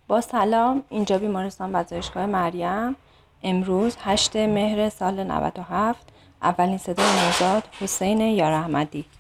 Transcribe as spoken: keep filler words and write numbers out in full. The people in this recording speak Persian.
با سلام، اینجا بیمارستان پذیرشگاه مریم. امروز هشت مهر سال نود و هفت، اولین صدای نوزاد حسین یار احمدی.